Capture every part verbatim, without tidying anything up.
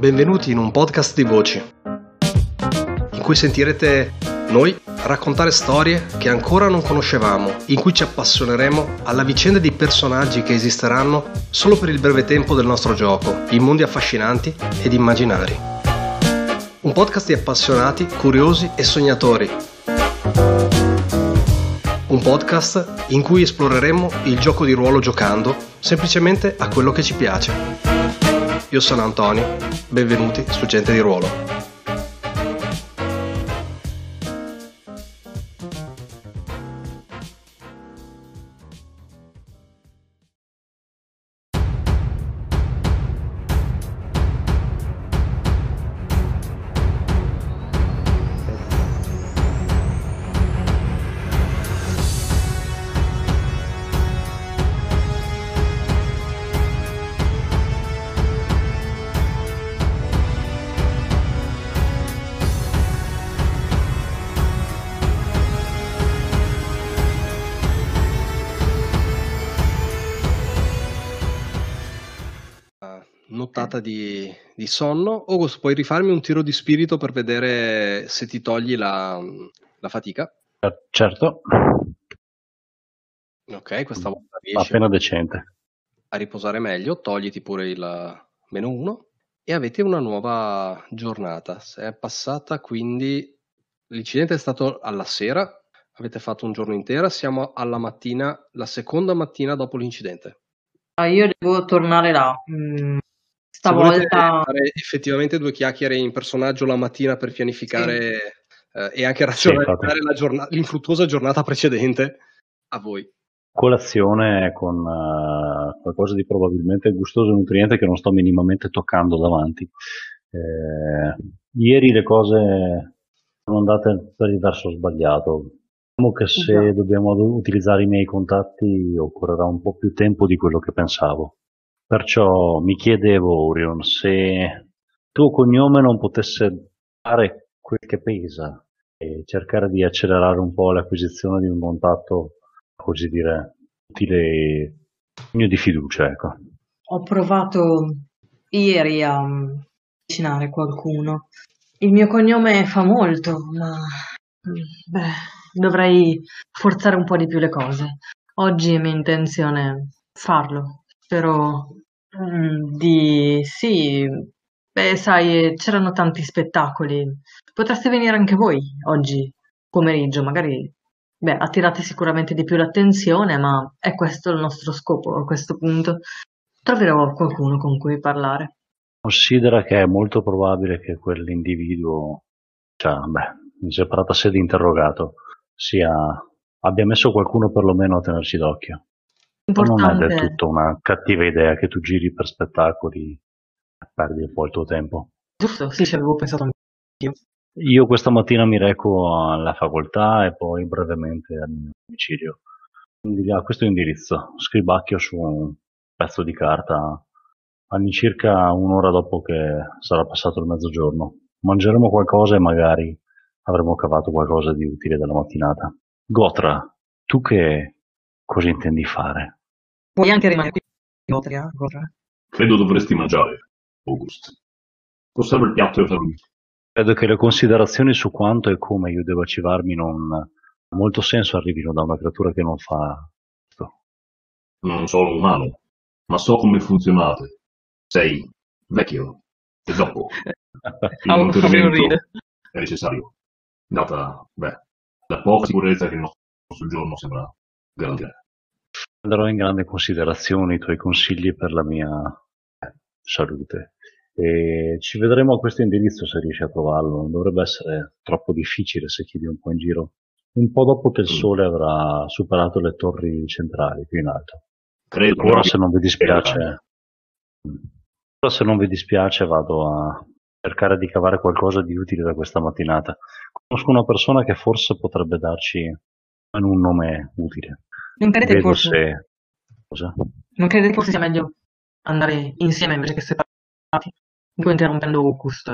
Benvenuti in un podcast di voci, in cui sentirete noi raccontare storie che ancora non conoscevamo, in cui ci appassioneremo alla vicenda di personaggi che esisteranno solo per il breve tempo del nostro gioco, in mondi affascinanti ed immaginari. Un podcast di appassionati, curiosi e sognatori. Un podcast in cui esploreremo il gioco di ruolo giocando semplicemente a quello che ci piace. Io sono Antonio, benvenuti su Gente di Ruolo. Nottata di, di sonno. August, puoi rifarmi un tiro di spirito per vedere se ti togli la, la fatica? Certo. Ok, questa volta riesci appena decente a riposare meglio. Togliti pure il meno uno e avete una nuova giornata. Se è passata, quindi l'incidente è stato alla sera, avete fatto un giorno intero, siamo alla mattina, la seconda mattina dopo l'incidente. Ah, io devo tornare là. Mm. Se volete Stavolta fare effettivamente due chiacchiere in personaggio la mattina per pianificare sì. eh, e anche razionalizzare sì, la giornata, l'infruttuosa giornata precedente, a voi. Colazione con uh, qualcosa di probabilmente gustoso e nutriente che non sto minimamente toccando davanti. Eh, ieri le cose sono andate per il verso sbagliato. Diciamo che se Già. dobbiamo utilizzare i miei contatti occorrerà un po' più tempo di quello che pensavo. Perciò mi chiedevo, Orion, se il tuo cognome non potesse fare quel che pesa e cercare di accelerare un po' l'acquisizione di un contatto, così dire, utile e segno di fiducia, ecco. Ho provato ieri a mm, avvicinare qualcuno. Il mio cognome fa molto, ma mm, beh, dovrei forzare un po' di più le cose. Oggi è mia intenzione farlo. Spero mm, di sì. Beh, sai, c'erano tanti spettacoli. Potreste venire anche voi oggi pomeriggio, magari. Beh, attirate sicuramente di più l'attenzione, ma è questo il nostro scopo a questo punto. Troverò qualcuno con cui parlare. Considera che è molto probabile che quell'individuo, cioè, beh, in separata sede interrogato, sia, abbia messo qualcuno perlomeno a tenerci d'occhio. Non è del Importante, tutto una cattiva idea che tu giri per spettacoli e perdi un po' il tuo tempo. giusto? Sì, ci avevo pensato anch'io. Io questa mattina mi reco alla facoltà e poi brevemente al mio domicilio. Quindi a questo indirizzo scribacchio su un pezzo di carta all'incirca un'ora dopo che sarà passato il mezzogiorno. Mangeremo qualcosa e magari avremo cavato qualcosa di utile dalla mattinata. Gotra, tu che cosa intendi fare? Puoi anche rimanere qui, Gotria, Gotra. Credo dovresti mangiare, August. Osserva il piatto e fermi. Credo che le considerazioni su quanto e come io devo cibarmi non ha molto senso arrivino da una creatura che non fa questo. Non sono umano, ma so come funzionate. Sei vecchio e dopo il mantenimento è necessario, data, beh, la poca sicurezza che il nostro soggiorno sembra garantire. Prenderò in grande considerazione i tuoi consigli per la mia eh, salute. E ci vedremo a questo indirizzo se riesci a trovarlo. Non dovrebbe essere troppo difficile se chiedi un po' in giro. Un po' dopo che il sole avrà superato le torri centrali più in alto. Credo Ora se non vi dispiace, ora se non vi dispiace vado a cercare di cavare qualcosa di utile da questa mattinata. Conosco una persona che forse potrebbe darci un nome utile. Non credete che Vedo forse, se... Cosa? non credete che forse sia meglio andare insieme invece che separati? Dico interrompendo August.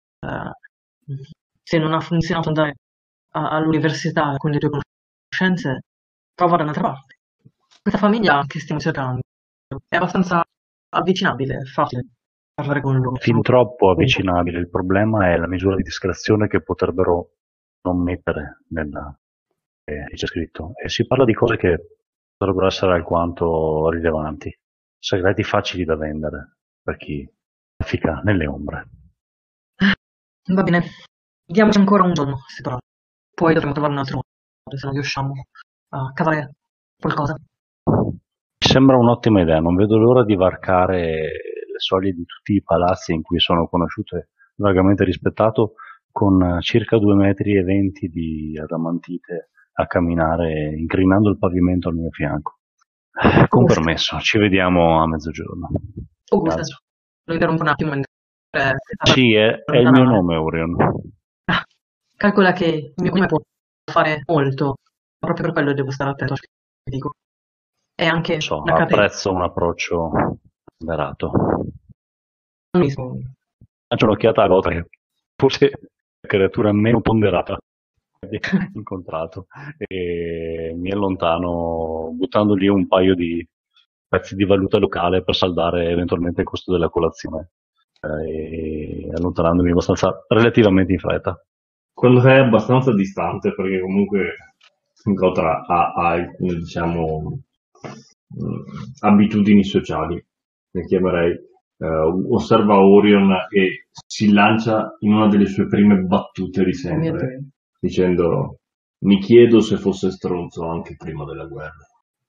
Eh, se non ha funzionato andare a- all'università con le tue conoscenze, prova da un'altra parte. Questa famiglia che stiamo cercando è abbastanza avvicinabile, è facile. parlare con loro. Fin troppo avvicinabile. Il problema è la misura di discrezione che potrebbero non mettere nella che c'è scritto. E si parla di cose che potrebbero essere alquanto rilevanti, segreti facili da vendere per chi traffica nelle ombre. Va bene, diamoci ancora un giorno, se però. Poi dovremo trovare un altro modo, se non riusciamo a cavare qualcosa. Mi sembra un'ottima idea, non vedo l'ora di varcare le soglie di tutti i palazzi in cui sono conosciuto e vagamente rispettato, con circa due metri e venti di adamantite a camminare, incrinando il pavimento al mio fianco. Con permesso, ci vediamo a mezzogiorno. Augusto, lo interrompo un attimo. Eh, sì, è, è il mio nome, Orion. Ah, calcola che il mio cognome può fare molto, proprio per quello devo stare attento a ciò che dico. È anche so, una catena. Apprezzo un approccio moderato. Mismo. Faccio un'occhiata a Gota, che forse è la creatura meno ponderata che ho incontrato, e mi allontano buttando lì un paio di pezzi di valuta locale per saldare eventualmente il costo della colazione, eh, e allontanandomi abbastanza relativamente in fretta. Quando sei abbastanza distante, perché comunque Gotra ha, ha alcune, diciamo, abitudini sociali, le chiamerei. Uh, osserva Orion e si lancia in una delle sue prime battute di sempre, dicendo: mi chiedo se fosse stronzo anche prima della guerra.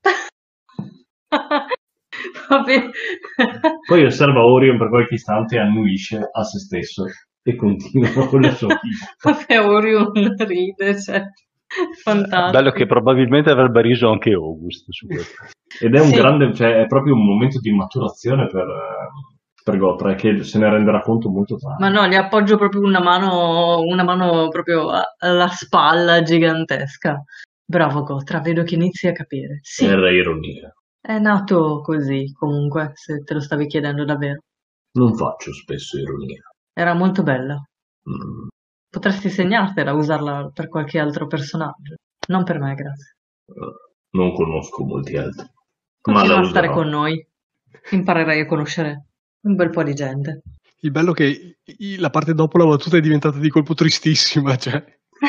Vabbè. Poi osserva Orion per qualche istante e annuisce a se stesso e continua con le sue vita. Vabbè, Orion ride, cioè, fantastico. Bello che probabilmente avrebbe riso anche August su questo. Ed è un sì. grande, cioè è proprio un momento di maturazione per, per Gotra, che se ne renderà conto molto tardi. Ma no, gli appoggio proprio una mano, una mano proprio alla spalla gigantesca. Bravo Gotra, vedo che inizi a capire. Sì, Era ironia. è nato così, comunque, se te lo stavi chiedendo davvero. Non faccio spesso ironia. Era molto bella. Mm. Potresti segnartela, usarla per qualche altro personaggio. Non per me, grazie. Uh, non conosco molti altri. Continua a stare con noi. Imparerai a conoscere un bel po' di gente. Il bello è che la parte dopo la battuta è diventata di colpo tristissima, cioè.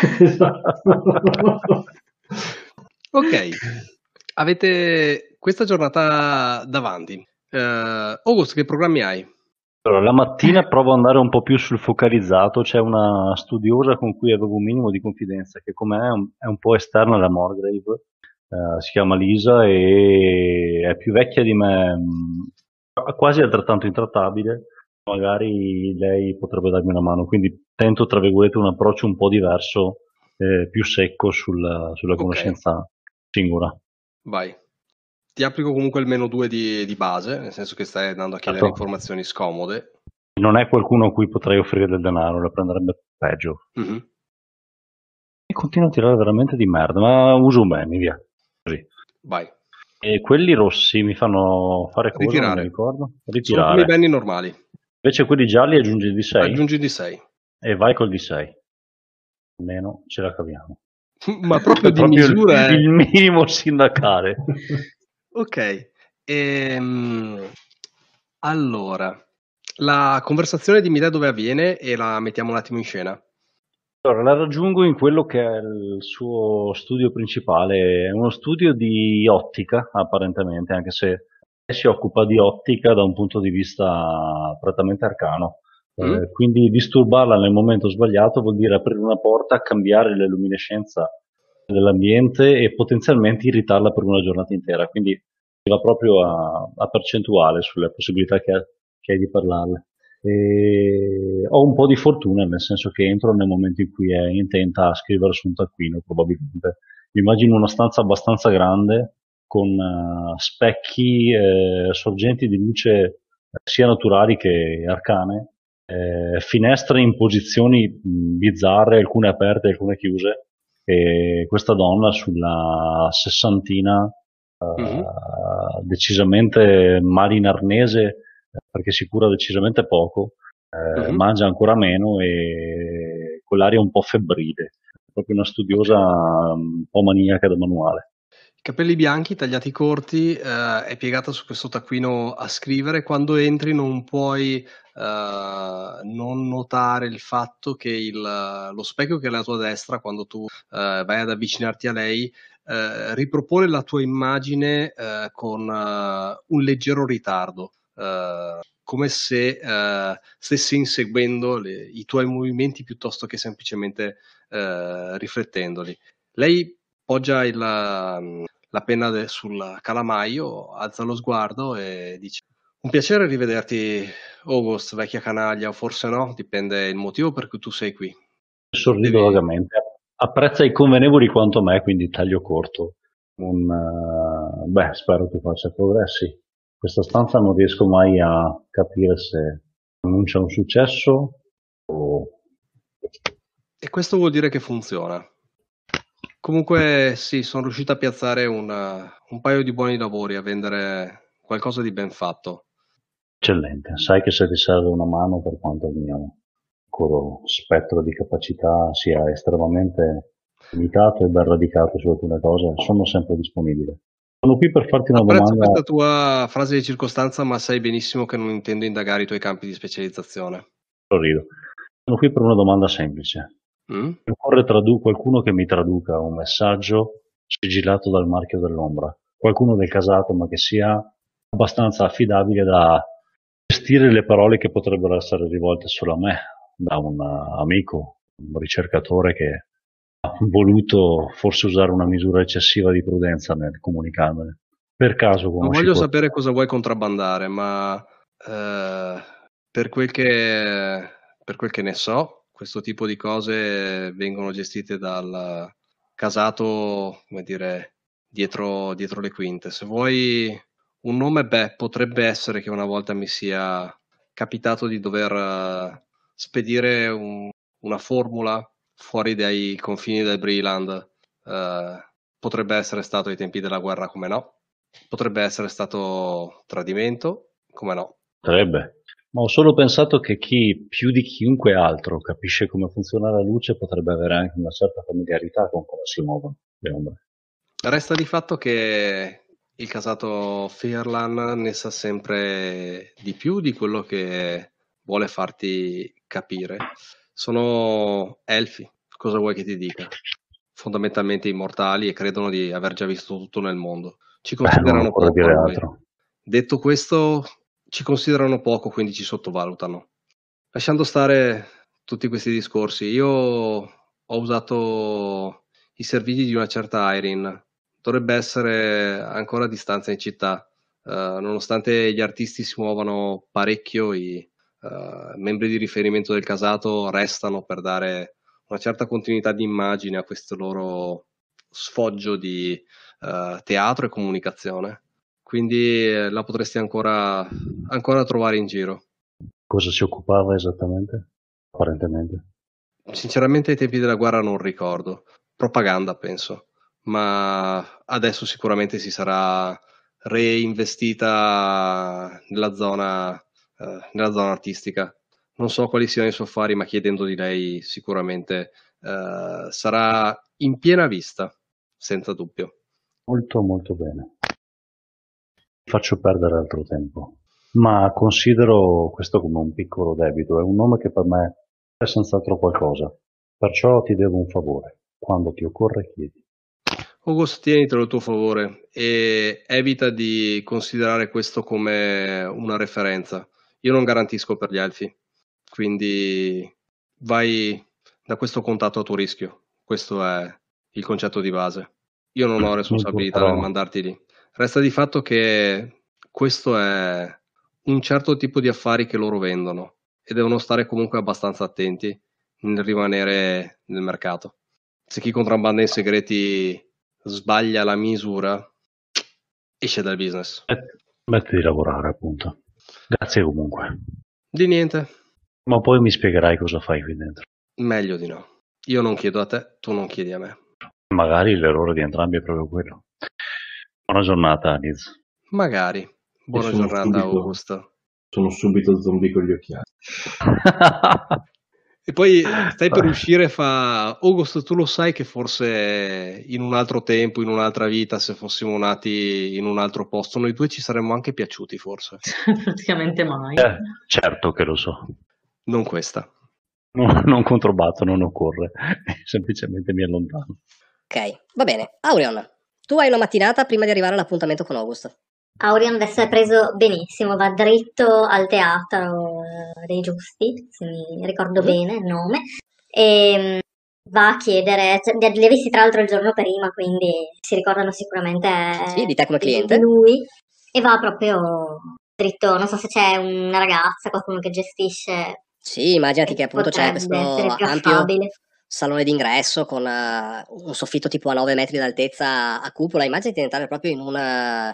Ok, avete questa giornata davanti. Uh, August, che programmi hai? Allora, la mattina provo ad andare un po' più sul focalizzato. C'è una studiosa con cui avevo un minimo di confidenza, che come è un, è un po' esterna alla Morgrave, uh, si chiama Lisa e è più vecchia di me, mh, quasi altrettanto intrattabile. Magari lei potrebbe darmi una mano, quindi tento, tra virgolette, un approccio un po' diverso, eh, più secco sulla, sulla conoscenza okay. singola. Vai. Ti applico comunque il meno due di, di base, nel senso che stai andando a chiedere certo. informazioni scomode. Non è qualcuno a cui potrei offrire del denaro, la prenderebbe peggio. Mm-hmm. E continuo a tirare veramente di merda, ma uso bene, via. Così. Vai. E quelli rossi mi fanno fare cosa? Ritirare. Non mi ricordo. Ritirare. Sono come i benni normali. Invece quelli gialli aggiungi il D sei. Aggiungi il D sei. E vai col D sei. Almeno ce la caviamo. Ma proprio di proprio misura il, è... il minimo sindacale. Ok. Ehm, allora, la conversazione dimmi da dove avviene e la mettiamo un attimo in scena. Allora, la raggiungo in quello che è il suo studio principale. È uno studio di ottica, apparentemente, anche se si occupa di ottica da un punto di vista prettamente arcano. Mm. Eh, quindi disturbarla nel momento sbagliato vuol dire aprire una porta, cambiare la luminescenza dell'ambiente e potenzialmente irritarla per una giornata intera. Quindi si va proprio a, a percentuale sulle possibilità che, ha, che hai di parlarle. E ho un po' di fortuna, nel senso che entro nel momento in cui è intenta a scrivere su un taccuino, probabilmente. Immagino una stanza abbastanza grande con uh, specchi, eh, sorgenti di luce eh, sia naturali che arcane, eh, finestre in posizioni mh, bizzarre, alcune aperte, alcune chiuse, e questa donna sulla sessantina, uh, mm-hmm. decisamente malinarnese, perché si cura decisamente poco, eh, mm-hmm. mangia ancora meno e con l'aria un po' febbrile, proprio una studiosa un po' maniaca da manuale. I capelli bianchi, tagliati corti, eh, è piegata su questo taccuino a scrivere. Quando entri non puoi eh, non notare il fatto che il, lo specchio che è alla tua destra, quando tu eh, vai ad avvicinarti a lei, eh, ripropone la tua immagine eh, con uh, un leggero ritardo, eh, come se eh, stessi inseguendo le, i tuoi movimenti piuttosto che semplicemente eh, riflettendoli. Lei poggia il, la penna de, sul calamaio, alza lo sguardo e dice: un piacere rivederti, August, vecchia canaglia, o forse no, dipende il motivo per cui tu sei qui. Sorrido Devi... vagamente. Apprezza i convenevoli quanto me, quindi taglio corto. Un, uh, beh, spero tu faccia progressi. Questa stanza non riesco mai a capire se annuncia un successo o... E questo vuol dire che funziona. Comunque sì, sono riuscito a piazzare una, un paio di buoni lavori, a vendere qualcosa di ben fatto. Eccellente, sai che se ti serve una mano, per quanto il mio piccolo spettro di capacità sia estremamente limitato e ben radicato su alcune cose, sono sempre disponibile. Sono qui per farti una Apprezzo domanda. questa tua frase di circostanza, ma sai benissimo che non intendo indagare i tuoi campi di specializzazione. Sorrido. Sono qui per una domanda semplice. Mm? Occorre tradu- qualcuno che mi traduca un messaggio sigillato dal marchio dell'ombra, qualcuno del casato, ma che sia abbastanza affidabile da gestire le parole che potrebbero essere rivolte solo a me, da un amico, un ricercatore che ha voluto forse usare una misura eccessiva di prudenza nel comunicarmene. Per caso Non conosci voglio qualcuno? sapere cosa vuoi contrabbandare, ma eh, per quel che, per quel che ne so, questo tipo di cose vengono gestite dal casato, come dire, dietro, dietro le quinte. Se vuoi un nome, beh, potrebbe essere che una volta mi sia capitato di dover eh, spedire un- una formula fuori dai confini del Breland. Eh, potrebbe essere stato ai tempi della guerra, come no? Potrebbe essere stato tradimento, come no? Potrebbe. Ma ho solo pensato che chi più di chiunque altro capisce come funziona la luce potrebbe avere anche una certa familiarità con come si muovono le ombre. Resta di fatto che il casato Firlan ne sa sempre di più di quello che vuole farti capire. Sono elfi, cosa vuoi che ti dica? Fondamentalmente immortali e credono di aver già visto tutto nel mondo. Ci Beh, non considerano occorre poco a dire noi. altro. Detto questo, ci considerano poco, quindi ci sottovalutano. Lasciando stare tutti questi discorsi, io ho usato i servizi di una certa Irene. Dovrebbe essere ancora a distanza in città. Uh, nonostante gli artisti si muovano parecchio, i uh, membri di riferimento del casato restano per dare una certa continuità di immagine a questo loro sfoggio di uh, teatro e comunicazione. Quindi eh, la potresti ancora, ancora trovare in giro. Cosa si occupava esattamente? Apparentemente. Sinceramente ai tempi della guerra non ricordo. Propaganda, penso. Ma adesso sicuramente si sarà reinvestita nella zona, eh, nella zona artistica. Non so quali siano i suoi affari, ma chiedendo di lei sicuramente eh, sarà in piena vista, senza dubbio. Molto molto bene. Faccio perdere altro tempo, ma considero questo come un piccolo debito, è un nome che per me è senz'altro qualcosa, perciò ti devo un favore, quando ti occorre chiedi. August, tienitelo a tuo favore e evita di considerare questo come una referenza. Io non garantisco per gli elfi, quindi vai da questo contatto a tuo rischio. Questo è il concetto di base. Io non ho responsabilità nel mandarti lì. Resta di fatto che questo è un certo tipo di affari che loro vendono e devono stare comunque abbastanza attenti nel rimanere nel mercato. Se chi contrabbanda in segreti sbaglia la misura, esce dal business. Smetti di lavorare, appunto. Grazie comunque. Di niente. Ma poi mi spiegherai cosa fai qui dentro. Meglio di no. Io non chiedo a te, tu non chiedi a me. Magari l'errore di entrambi è proprio quello. Buona giornata, Liz. Magari. Buona giornata, subito, Augusto. Sono subito zombie con gli occhiali. E poi stai per uscire e fa August, tu lo sai che forse in un altro tempo, in un'altra vita, se fossimo nati in un altro posto, noi due ci saremmo anche piaciuti forse. Praticamente mai. Eh, certo che lo so. Non questa. No, non controbatto, non occorre. Semplicemente mi allontano. Ok, va bene. Aurion, tu hai una mattinata prima di arrivare all'appuntamento con August. Aurion adesso è preso benissimo, va dritto al teatro eh, dei Giusti, se mi ricordo Mm. bene il nome, e mm, va a chiedere, cioè, li li ha visti tra l'altro il giorno prima, quindi si ricordano sicuramente Sì, di te come di, cliente. di lui, e va proprio dritto, non so se c'è una ragazza, qualcuno che gestisce, Sì, immaginati che che appunto c'è potrebbe questo essere più ampio affabile. salone d'ingresso con eh, un soffitto tipo a nove metri d'altezza a cupola. Immaginati di entrare proprio in un eh,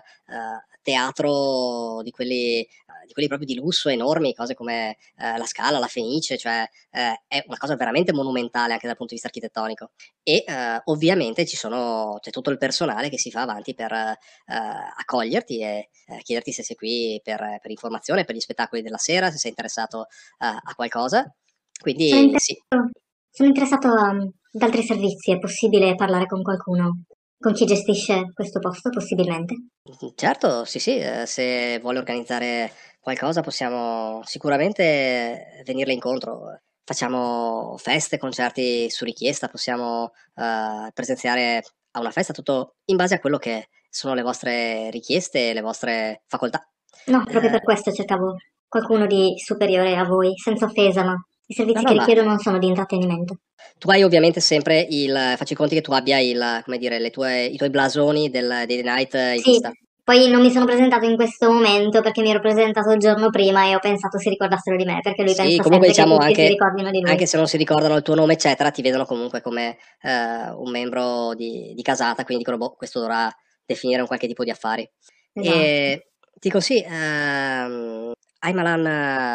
teatro di quelli, eh, di quelli proprio di lusso, enormi, cose come eh, la Scala, la Fenice, cioè eh, è una cosa veramente monumentale anche dal punto di vista architettonico. E eh, ovviamente ci sono, c'è tutto il personale che si fa avanti per eh, accoglierti e eh, chiederti se sei qui per, per informazione, per gli spettacoli della sera, se sei interessato eh, a qualcosa. Sono Quindi interessato, sì, sono interessato um, ad altri servizi, è possibile parlare con qualcuno, con chi gestisce questo posto, possibilmente? certo, sì, sì, eh, se vuole organizzare qualcosa possiamo sicuramente venirle incontro. Facciamo feste, concerti su richiesta, possiamo eh, presenziare a una festa, tutto in base a quello che sono le vostre richieste e le vostre facoltà. No, proprio per Eh, questo cercavo qualcuno di superiore a voi, senza offesa, ma i no, servizi no, che ma richiedo non sono di intrattenimento. tu hai ovviamente sempre il, faccio i conti che tu abbia il, come dire, le tue, i tuoi blasoni del, dei The Night in Sì, vista. poi non mi sono presentato in questo momento perché mi ero presentato il giorno prima e ho pensato si ricordassero di me, perché lui Sì, pensa comunque sempre che diciamo tutti si anche, ricordino di lui. anche se non si ricordano il tuo nome, eccetera, ti vedono comunque come eh, un membro di, di casata, quindi dicono, boh, questo dovrà definire un qualche tipo di affari. Esatto. E dico sì, ehm, Aymalan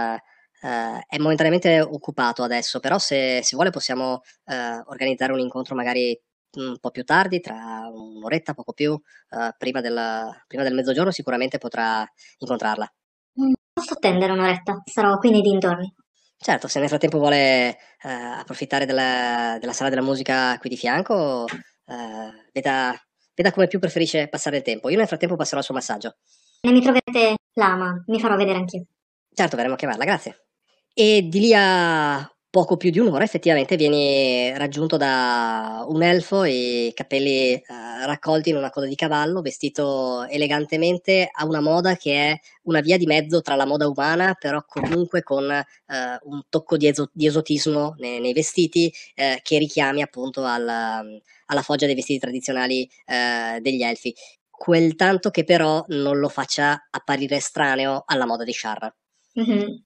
eh, è momentaneamente occupato adesso, però se, se vuole possiamo eh, organizzare un incontro magari un po' più tardi, tra un'oretta, poco più, eh, prima, del, prima del mezzogiorno sicuramente potrà incontrarla. Mm, Posso attendere un'oretta, sarò qui nei dintorni. Certo, se nel frattempo vuole eh, approfittare della, della sala della musica qui di fianco, eh, veda, veda come più preferisce passare il tempo. Io nel frattempo passerò al suo massaggio. Ne mi troverete là, ma mi farò vedere anch'io. Certo, verremo a chiamarla, grazie. E di lì a poco più di un'ora effettivamente vieni raggiunto da un elfo e capelli eh, raccolti in una coda di cavallo, vestito elegantemente a una moda che è una via di mezzo tra la moda umana, però comunque con eh, un tocco di, eso- di esotismo nei, nei vestiti eh, che richiami appunto alla, alla foggia dei vestiti tradizionali eh, degli elfi. Quel tanto che però non lo faccia apparire estraneo alla moda di Shar. Mhm.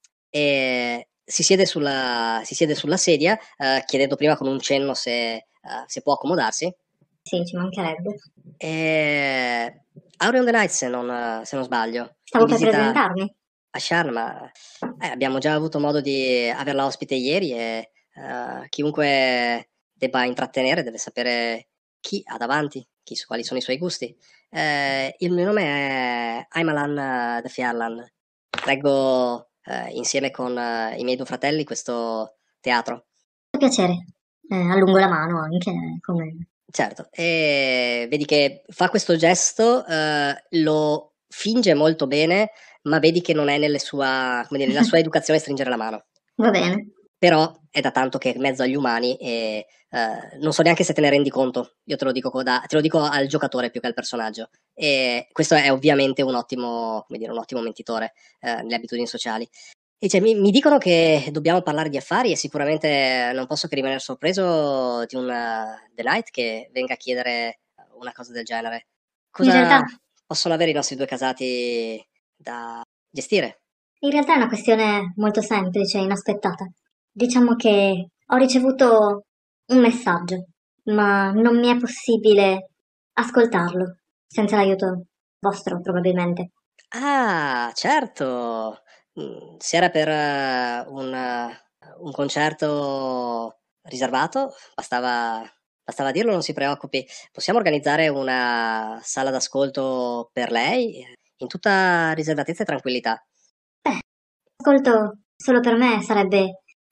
E si siede sulla, si siede sulla sedia, eh, chiedendo prima con un cenno se, eh, se può accomodarsi. Sì, ci mancherebbe. E Aurion the Night, se non, se non sbaglio, Stavo in per visita presentarmi. a Sharma. Eh, abbiamo già avuto modo di averla ospite ieri e eh, chiunque debba intrattenere deve sapere chi ha davanti, chi, quali sono i suoi gusti. Eh, il mio nome è Aymalan de Fiarlan. Reggo eh, insieme con eh, i miei due fratelli questo teatro. Piacere. Eh, allungo la mano anche, come... Certo, e vedi che fa questo gesto, eh, lo finge molto bene, ma vedi che non è nelle sua, come dire, nella sua educazione stringere la mano. Va bene. Però è da tanto che è in mezzo agli umani e eh, non so neanche se te ne rendi conto. Io te lo dico, da, te lo dico al giocatore più che al personaggio. E questo è ovviamente un ottimo, come dire, un ottimo mentitore eh, nelle abitudini sociali. E cioè, mi, mi dicono che dobbiamo parlare di affari e sicuramente non posso che rimanere sorpreso di un uh, The Night che venga a chiedere una cosa del genere. Cosa In realtà, possono avere i nostri due casati da gestire? in realtà è una questione molto semplice e inaspettata. Diciamo che ho ricevuto un messaggio, ma non mi è possibile ascoltarlo, senza l'aiuto vostro, probabilmente. Ah, certo. Mm, se era per eh, un, eh, un concerto riservato, bastava, bastava dirlo, non si preoccupi. Possiamo organizzare una sala d'ascolto per lei eh, in tutta riservatezza e tranquillità. Beh, ascolto solo per me sarebbe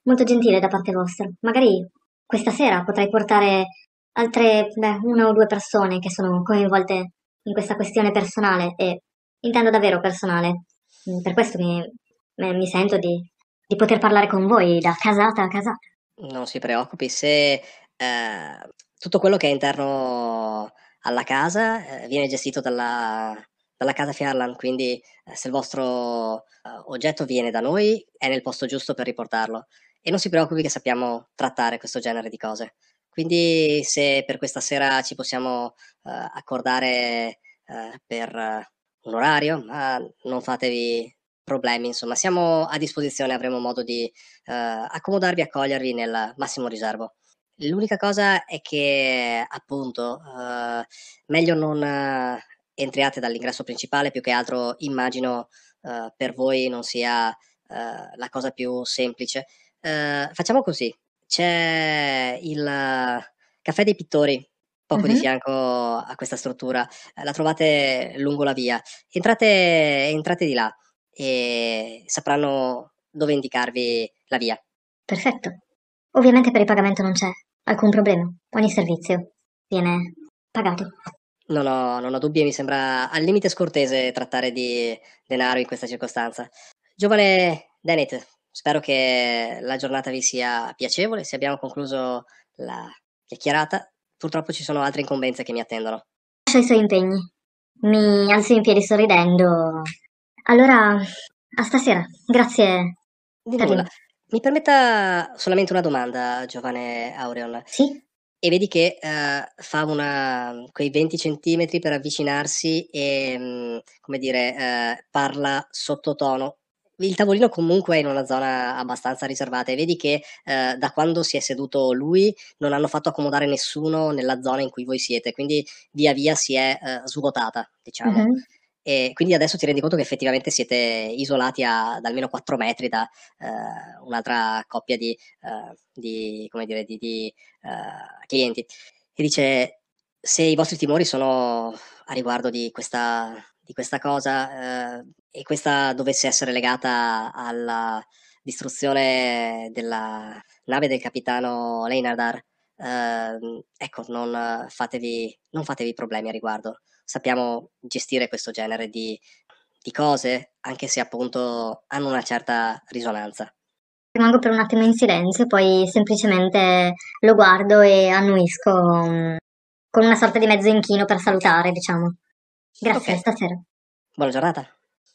molto gentile da parte vostra. Magari questa sera potrei portare altre, beh, una o due persone che sono coinvolte in questa questione personale e intendo davvero personale. Mm, Per questo mi, me- mi sento di, di poter parlare con voi da casata a casata. Non si preoccupi, se eh, tutto quello che è interno alla casa eh, viene gestito dalla, dalla casa Fiarlan, quindi eh, se il vostro eh, oggetto viene da noi è nel posto giusto per riportarlo. E non si preoccupi che sappiamo trattare questo genere di cose. Quindi se per questa sera ci possiamo eh, accordare eh, per eh, un orario, ma non fatevi problemi, insomma, siamo a disposizione, avremo modo di eh, accomodarvi e accogliervi nel massimo riservo. L'unica cosa è che, appunto, eh, meglio non eh, entriate dall'ingresso principale, più che altro immagino eh, per voi non sia eh, la cosa più semplice. Eh, facciamo così, c'è il eh, Caffè dei Pittori, poco di Mhm. fianco a questa struttura, eh, la trovate lungo la via. Entrate, entrate di là e sapranno dove indicarvi la via. Perfetto. Ovviamente per il pagamento non c'è alcun problema. Ogni servizio viene pagato. Non ho, non ho dubbi e mi sembra al limite scortese trattare di denaro in questa circostanza. Giovane Dennett, spero che la giornata vi sia piacevole. Se abbiamo concluso la chiacchierata, purtroppo ci sono altre incombenze che mi attendono. Lascia i suoi impegni. Mi alzo in piedi sorridendo. Allora, a stasera. Grazie, Di nulla. Carino. Mi permetta solamente una domanda, giovane Aureon. Sì? E vedi che eh, fa una, quei venti centimetri per avvicinarsi e, mh, come dire, eh, parla sottotono. Il tavolino comunque è in una zona abbastanza riservata e vedi che eh, da quando si è seduto lui non hanno fatto accomodare nessuno nella zona in cui voi siete, quindi via via si è eh, svuotata, diciamo. Mhm. E quindi adesso ti rendi conto che effettivamente siete isolati a- ad almeno quattro metri da eh, un'altra coppia di, eh, di, come dire, di, di eh, clienti. E dice: se i vostri timori sono a riguardo di questa, di questa cosa eh, e questa dovesse essere legata alla distruzione della nave del capitano Leinardar, ehm, ecco, non fatevi, non fatevi problemi a riguardo. Sappiamo gestire questo genere di, di cose, anche se appunto hanno una certa risonanza. Rimango per un attimo in silenzio, poi semplicemente lo guardo e annuisco mm, con una sorta di mezzo inchino per salutare, diciamo. Grazie, Ok, stasera. buona giornata.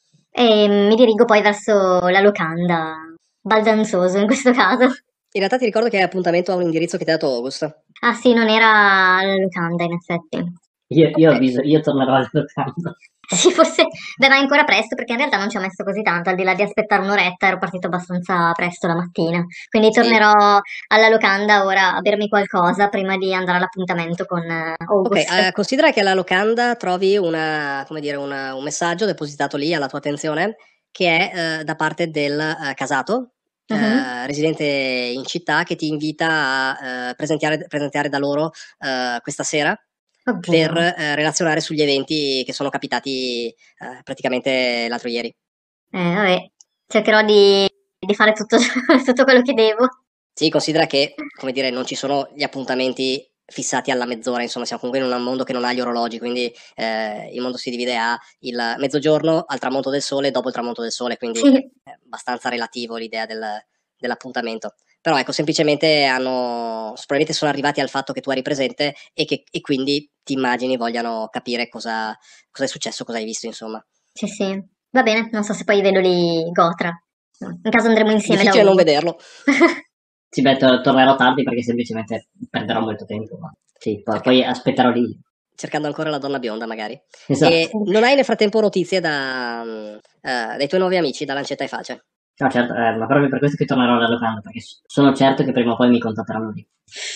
E mi dirigo poi verso la locanda, baldanzoso in questo caso. In realtà ti ricordo che hai appuntamento a un indirizzo che ti ha dato August. Ah sì, non era la locanda in effetti. Io, io Ok. avviso, io tornerò al locanda. Sì, forse, beh, ma è ancora presto perché in realtà non ci ho messo così tanto, al di là di aspettare un'oretta ero partito abbastanza presto la mattina, quindi Sì. tornerò alla locanda ora a bermi qualcosa prima di andare all'appuntamento con eh, Ok, August. eh, considera che alla locanda trovi una, come dire, una- un messaggio depositato lì alla tua attenzione che è eh, da parte del eh, casato, eh, Mhm. residente in città, che ti invita a eh, presentare, presentare da loro eh, questa sera Oddio. per eh, relazionare sugli eventi che sono capitati eh, praticamente l'altro ieri. Eh, vabbè, cercherò di, di fare tutto, tutto quello che devo. Sì, considera che, come dire, non ci sono gli appuntamenti fissati alla mezz'ora, insomma, siamo comunque in un mondo che non ha gli orologi, quindi eh, il mondo si divide a il mezzogiorno, al tramonto del sole e dopo il tramonto del sole, quindi Sì. è abbastanza relativo l'idea del, dell'appuntamento. Però ecco, semplicemente hanno, probabilmente sono arrivati al fatto che tu eri presente e che e quindi ti immagini vogliano capire cosa, cosa è successo, cosa hai visto, insomma. Sì, sì. Va bene, non so se poi vedo lì Gotra. In caso andremo insieme da Difficile non Ugo. vederlo. Sì, beh, tor- tornerò tardi perché semplicemente perderò molto tempo, ma sì, poi, Ok. poi aspetterò lì. Cercando ancora la donna bionda, magari. Esatto. E non hai nel frattempo notizie da, mm, eh, dai tuoi nuovi amici, da Lancetta e Face? No, certo, eh, ma proprio per questo che tornerò alla locanda, perché s- sono certo che prima o poi mi contatteranno lì.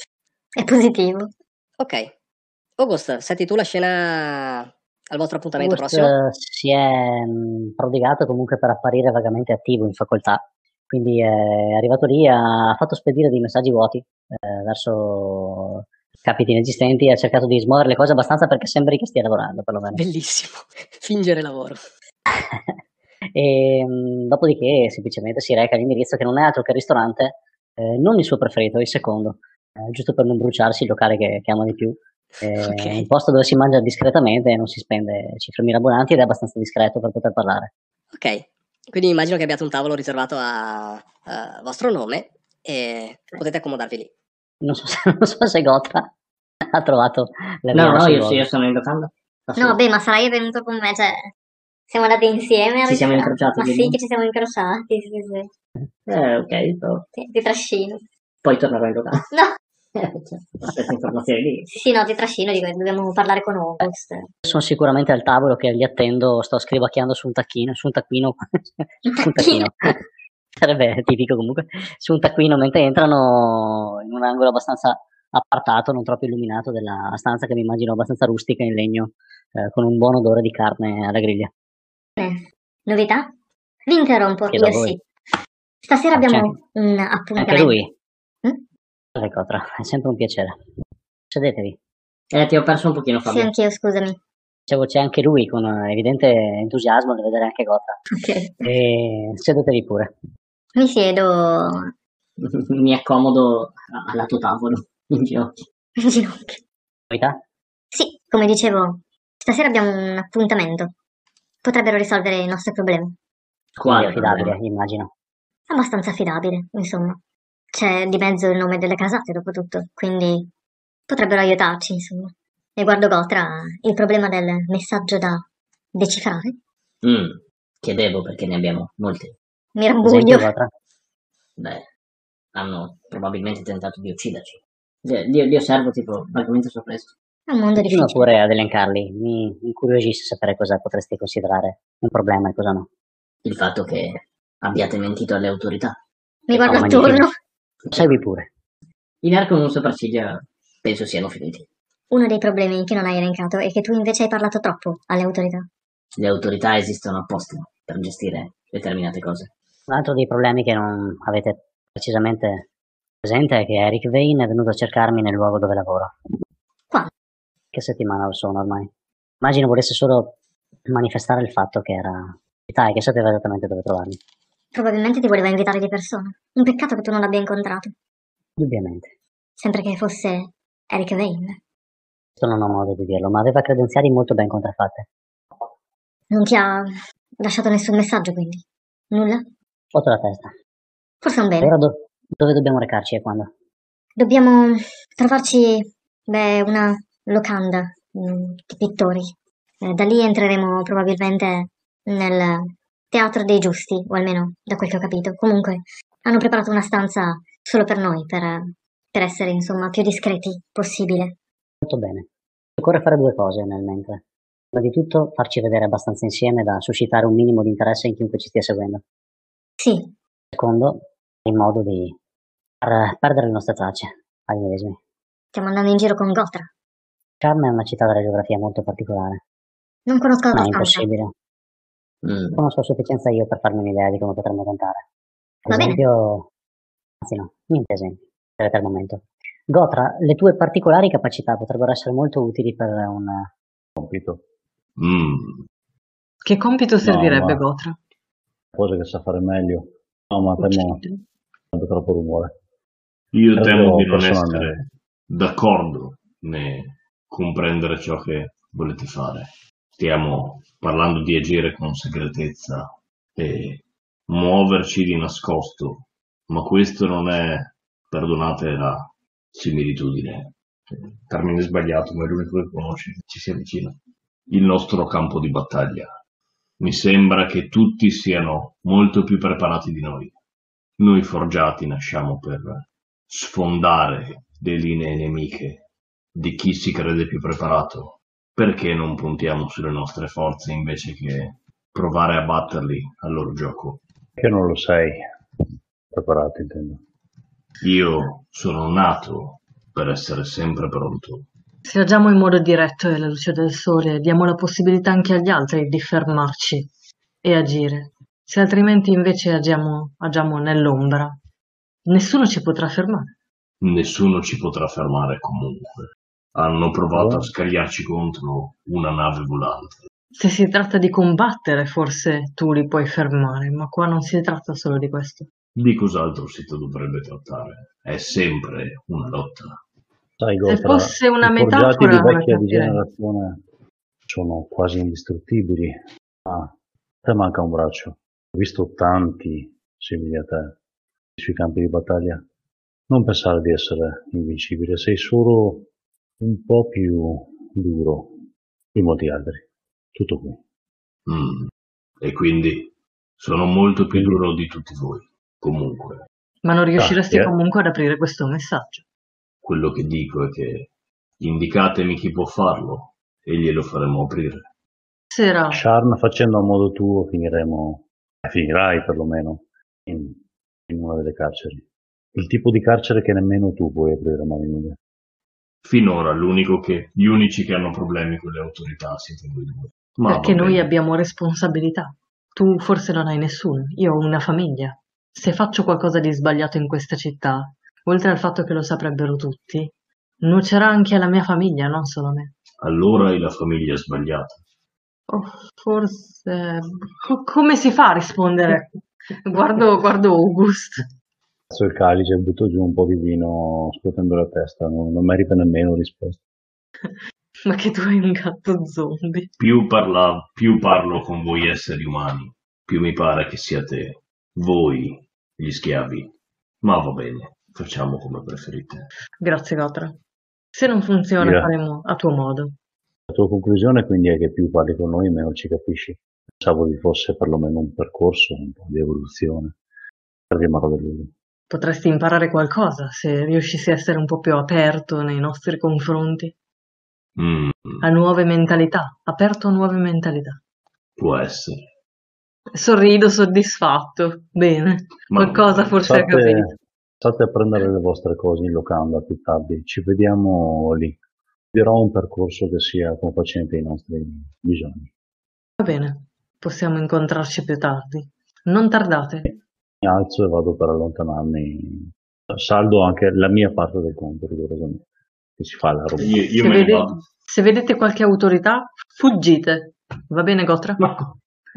È positivo. Ok. August, senti tu la scena al vostro appuntamento August prossimo? eh, si è mh, prodigato comunque per apparire vagamente attivo in facoltà, quindi è arrivato lì, ha fatto spedire dei messaggi vuoti eh, verso capiti inesistenti e ha cercato di smuovere le cose abbastanza perché sembri che stia lavorando, perlomeno. Bellissimo. Fingere lavoro. E mh, dopodiché semplicemente si reca all'indirizzo che non è altro che il ristorante Eh, non il suo preferito, il secondo, eh, giusto per non bruciarsi il locale che, che ama di più. Eh, Ok. È un posto dove si mangia discretamente e non si spende cifre mirabolanti ed è abbastanza discreto per poter parlare. Ok, quindi immagino che abbiate un tavolo riservato a, a vostro nome e potete accomodarvi lì. Non so se, non so se Gotra ha trovato le No, no, risorse io, cose. io sono in locanda. No, beh, ma sarai venuto con me, cioè, siamo andati insieme. Ci siamo incrociati, Ma sì, quindi. che ci siamo incrociati, sì, sì. Eh, ok, però Sì, ti trascino. poi tornerò in locanda. No, Eh, cioè, queste informazioni lì. sì, sì, no, ti trascino, dico, dobbiamo parlare con August. Sono sicuramente al tavolo che li attendo, sto scrivacchiando su un tacchino, su un taccuino, Un su un tacchino. tacchino, sarebbe tipico comunque, su un taccuino mentre entrano in un angolo abbastanza appartato, non troppo illuminato della stanza che mi immagino abbastanza rustica in legno, eh, con un buon odore di carne alla griglia. Eh, novità? Vi interrompo, Chiedo a io voi. sì. Stasera Ah, c'è abbiamo anche- un Anche appuntamento. lui? Mm? Salve, Cotra, è sempre un piacere. Sedetevi. Eh, ti ho perso un pochino, Sì, Fabio. anch'io, scusami. Dicevo, c'è anche lui con eh, evidente entusiasmo di vedere anche Gotra. Ok. E sedetevi pure. Mi siedo Mi accomodo a- al tuo tavolo, in ginocchio. in ginocchio. Novità? Sì, come dicevo, stasera abbiamo un appuntamento. Potrebbero risolvere il nostro problema. Quindi Quale affidabile, problema? immagino. Abbastanza affidabile, insomma. C'è di mezzo il nome delle casate, dopo tutto, quindi potrebbero aiutarci, insomma. E guardo Gotra, il problema del messaggio da decifrare. Mm, chiedevo perché ne abbiamo molti. Mi Esempio, rambuglio. Gotra? Beh, hanno probabilmente tentato di ucciderci. Li, li- li osservo tipo vagamente sorpreso. È un mondo Continua difficile. pure ad elencarli. Mi incuriosisce sapere cosa potresti considerare un problema e cosa no. Il fatto che abbiate mentito alle autorità. Mi guardo No, attorno. magnifico. Segui pure. I ner con un sopracciglia penso siano finiti. Uno dei problemi che non hai elencato è che tu invece hai parlato troppo alle autorità. Le autorità esistono apposta per gestire determinate cose. Un altro dei problemi che non avete precisamente presente è che Eric Vane è venuto a cercarmi nel luogo dove lavoro. Qua. Che settimana lo sono ormai? Immagino volesse solo manifestare il fatto che era città e che sapeva esattamente dove trovarmi. Probabilmente ti voleva invitare di persona. Un peccato che tu non l'abbia incontrato. Indubbiamente. Sempre che fosse Eric Vane. Questo non ho modo di dirlo, ma aveva credenziali molto ben contraffatte. Non ti ha lasciato nessun messaggio, quindi? Nulla? Sotto la testa. Forse è un E bene. ora do- dove dobbiamo recarci e quando? Dobbiamo trovarci, beh, una locanda mm, di pittori. Eh, da lì entreremo probabilmente nel Teatro dei Giusti, o almeno da quel che ho capito. Comunque, hanno preparato una stanza solo per noi, per, per essere, insomma, più discreti possibile. Molto bene. Occorre fare due cose nel mentre. Prima di tutto farci vedere abbastanza insieme da suscitare un minimo di interesse in chiunque ci stia seguendo. Sì, Secondo, in modo di far perdere le nostre tracce agli medesimi. stiamo andando in giro con Gotra. Charm è una città dalla geografia molto particolare. Non conosco Non è abbastanza. impossibile. Mm. Conosco a sufficienza io per farmi un'idea di come potremmo contare. Ad Va bene. esempio, anzi no, niente esempi, per il momento. Gotra, le tue particolari capacità potrebbero essere molto utili per un compito. Mm. Che compito servirebbe ma- Gotra? Cose che sa fare meglio. No, ma temo Uccidere. tanto troppo rumore. Io Credo temo di non personalmente. essere d'accordo né comprendere ciò che volete fare. Stiamo parlando di agire con segretezza e muoverci di nascosto, ma questo non è, perdonate la similitudine, termine sbagliato, ma è l'unico che conosci, ci si avvicina, il nostro campo di battaglia. Mi sembra che tutti siano molto più preparati di noi. Noi forgiati nasciamo per sfondare le linee nemiche di chi si crede più preparato. Perché non puntiamo sulle nostre forze invece che provare a batterli al loro gioco? Che non lo sei preparato, intendo. Io sono nato per essere sempre pronto. Se agiamo in modo diretto e alla luce del sole, diamo la possibilità anche agli altri di fermarci e agire. Se altrimenti invece agiamo, agiamo nell'ombra, nessuno ci potrà fermare. Nessuno ci potrà fermare comunque. Hanno provato a scagliarci contro una nave volante. Se si tratta di combattere, forse tu li puoi fermare, ma qua non si tratta solo di questo. di cos'altro si dovrebbe trattare. È sempre una lotta. Sai, Se Gotra, fosse una i forgiati metafora di la vecchia di capirei. generazione sono quasi indistruttibili. Ah, a te manca un braccio. Ho visto tanti simili a te sui campi di battaglia. Non pensare di essere invincibile, sei solo un po' più duro di molti altri. Tutto qui. Mm. E quindi sono molto più Quindi, duro di tutti voi. Comunque, Ma non riusciresti grazie. comunque ad aprire questo messaggio. quello che dico è che indicatemi chi può farlo e glielo faremo aprire. Sera, Sharn, facendo a modo tuo, finiremo, eh, finirai perlomeno, in, in una delle carceri. Il tipo di carcere che nemmeno tu puoi aprire a mani nude. Finora l'unico che, gli unici che hanno problemi con le autorità siete voi due. Ma perché va noi bene. abbiamo responsabilità. Tu forse non hai nessuno, io ho una famiglia. Se faccio qualcosa di sbagliato in questa città, oltre al fatto che lo saprebbero tutti, nuocerà anche alla mia famiglia, non solo a me. Allora hai la famiglia sbagliata. Oh, forse... co- come si fa a rispondere? Guardo, guardo August. Alzo il calice e butto giù un po' di vino scuotendo la testa, non, non merita nemmeno risposta. Ma che tu hai un gatto zombie. Più, parla, più parlo con voi esseri umani, più mi pare che siate voi gli schiavi. Ma va bene, facciamo come preferite. Grazie, Gotra. Se non funziona, Mira, faremo a tuo modo. la tua conclusione quindi è che più parli con noi meno ci capisci. Pensavo vi fosse perlomeno un percorso, un po' di evoluzione. Per rimarrò deluso. Potresti imparare qualcosa se riuscissi a essere un po' più aperto nei nostri confronti. Mm, A nuove mentalità, aperto a nuove mentalità. può essere. Sorrido soddisfatto. Bene, Ma qualcosa forse ha capito. State, state a prendere le vostre cose in locanda più tardi, ci vediamo lì. Dirò un percorso che sia confacente ai nostri bisogni. Va bene, possiamo incontrarci più tardi. Non tardate. Mi alzo e vado per allontanarmi. Saldo anche la mia parte del conto, rigorosamente. Che si fa la roba. Io, io Se, me ne vede- vado. se vedete qualche autorità, fuggite. Va bene, Gotra? No.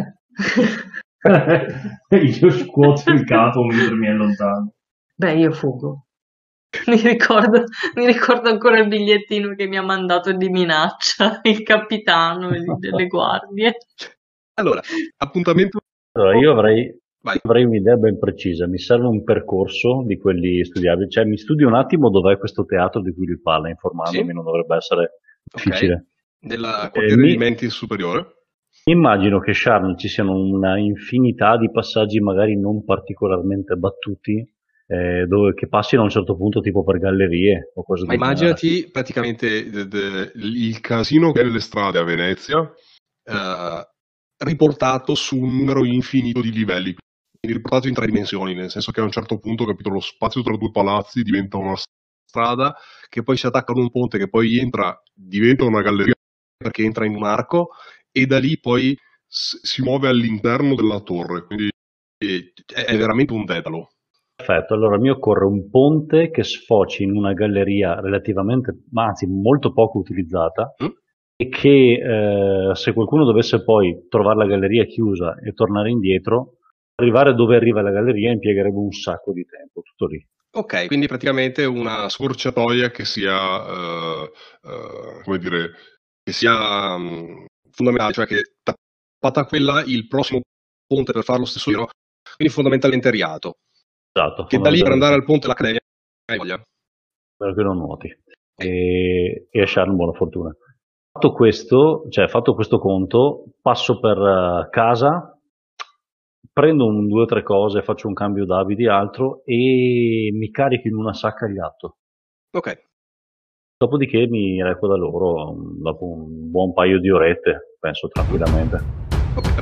Io scuoto il capo mentre mi allontano. Beh, io fuggo. Mi ricordo, mi ricordo ancora il bigliettino che mi ha mandato di minaccia il capitano delle guardie. Allora, appuntamento. Allora, io avrei, Vai. avrei un'idea ben precisa. Mi serve un percorso di quelli studiabili. Cioè, mi studio un attimo dov'è questo teatro di cui lui parla, informandomi, Sì. non dovrebbe essere difficile. Ok. Della Eh, quartiere mi- di Menti superiore. Immagino che Sharn ci siano una infinità di passaggi magari non particolarmente battuti, eh, dove, che passino a un certo punto tipo per gallerie o cose Ma del genere. immaginati praticamente de- de- il casino che è nelle strade a Venezia, eh, riportato su un numero infinito di livelli, quindi riportato in tre dimensioni, nel senso che a un certo punto, capito, lo spazio tra due palazzi diventa una strada che poi si attacca ad un ponte che poi entra, diventa una galleria perché entra in un arco e da lì poi s- si muove all'interno della torre, quindi eh, è veramente un dedalo. Perfetto, allora mi occorre un ponte che sfoci in una galleria relativamente, ma anzi molto poco utilizzata, Mm? e che eh, se qualcuno dovesse poi trovare la galleria chiusa e tornare indietro, arrivare dove arriva la galleria impiegherebbe un sacco di tempo, tutto lì. Ok, quindi praticamente una scorciatoia che sia, eh, eh, come dire, che sia mm, fondamentale, cioè che tappata quella il prossimo ponte per fare lo stesso giro, quindi fondamentalmente riato. Esatto, Che da lì per andare fondamentalmente al ponte dell'Accademia hai voglia. spero che non nuoti. E, e a Sharn buona fortuna. Fatto questo, cioè fatto questo conto, passo per eh, casa, prendo un, due o tre cose, faccio un cambio d'abiti e altro e mi carico in una sacca gli atto. Ok, Dopodiché mi reco da loro um, dopo un buon paio di orette, penso tranquillamente. ok.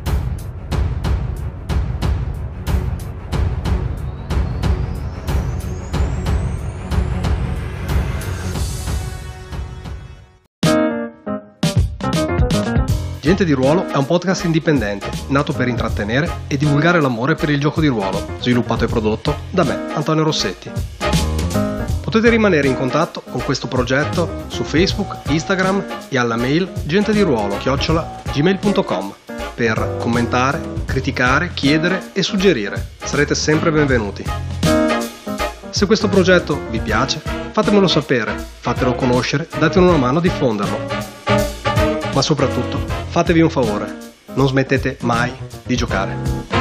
Gente di Ruolo è un podcast indipendente, nato per intrattenere e divulgare l'amore per il gioco di ruolo, sviluppato e prodotto da me, Antonio Rossetti. Potete rimanere in contatto con questo progetto su Facebook, Instagram e alla mail gentediruolo chiocciola gmail punto com. per commentare, criticare, chiedere e suggerire. Sarete sempre benvenuti. Se questo progetto vi piace, fatemelo sapere, fatelo conoscere, datemi una mano a diffonderlo. Ma soprattutto, fatevi un favore, non smettete mai di giocare.